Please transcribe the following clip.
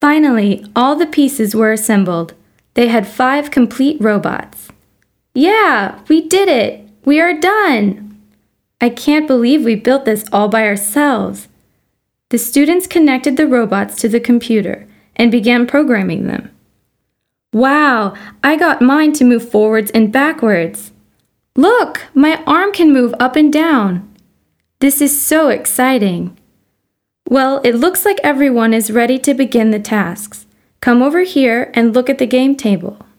Finally, all the pieces were assembled. They had 5 complete robots. Yeah, we did it! We are done! I can't believe we built this all by ourselves. The students connected the robots to the computer and began programming them. Wow, I got mine to move forwards and backwards. Look, my arm can move up and down. This is so exciting. Well, it looks like everyone is ready to begin the tasks. Come over here and look at the game table.